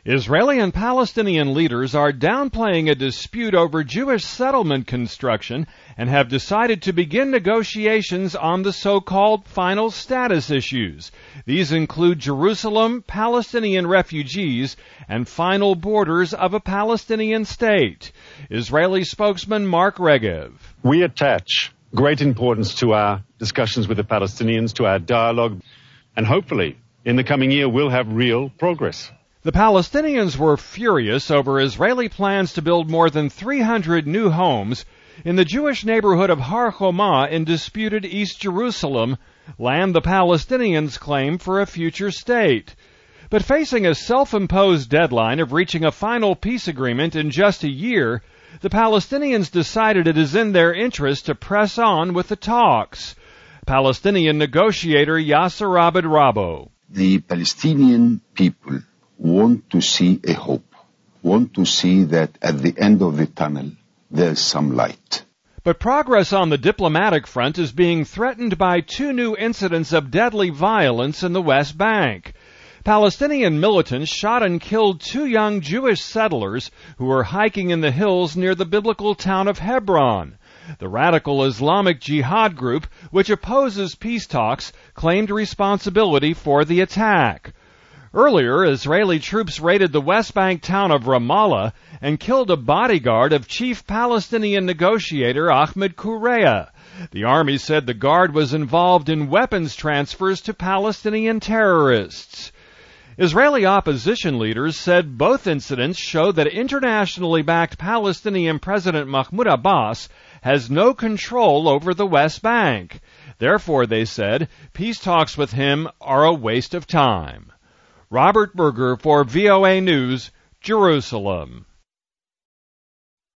Israeli and Palestinian leaders are downplaying a dispute over Jewish settlement construction and have decided to begin negotiations on the so-called final status issues. These include Jerusalem, Palestinian refugees, and final borders of a Palestinian state. Israeli spokesman Mark Regev. We attach great importance to our discussions with the Palestinians, to our dialogue, and hopefully in the coming year we'll have real progress. The Palestinians were furious over Israeli plans to build more than 300 new homes in the Jewish neighborhood of Har Homa in disputed East Jerusalem, land the Palestinians claim for a future state. But facing a self-imposed deadline of reaching a final peace agreement in just a year, the Palestinians decided it is in their interest to press on with the talks. Palestinian negotiator Yasser Abed Rabo. The Palestinian people want to see a hope, want to see that at the end of the tunnel there's some light. But progress on the diplomatic front is being threatened by two new incidents of deadly violence in the West Bank. Palestinian militants shot and killed two young Jewish settlers who were hiking in the hills near the biblical town of Hebron. The radical Islamic Jihad group, which opposes peace talks, claimed responsibility for the attack. Earlier, Israeli troops raided the West Bank town of Ramallah and killed a bodyguard of chief Palestinian negotiator Ahmed Kureya. The army said the guard was involved in weapons transfers to Palestinian terrorists. Israeli opposition leaders said both incidents show that internationally backed Palestinian President Mahmoud Abbas has no control over the West Bank. Therefore, they said, peace talks with him are a waste of time. Robert Berger for VOA News, Jerusalem.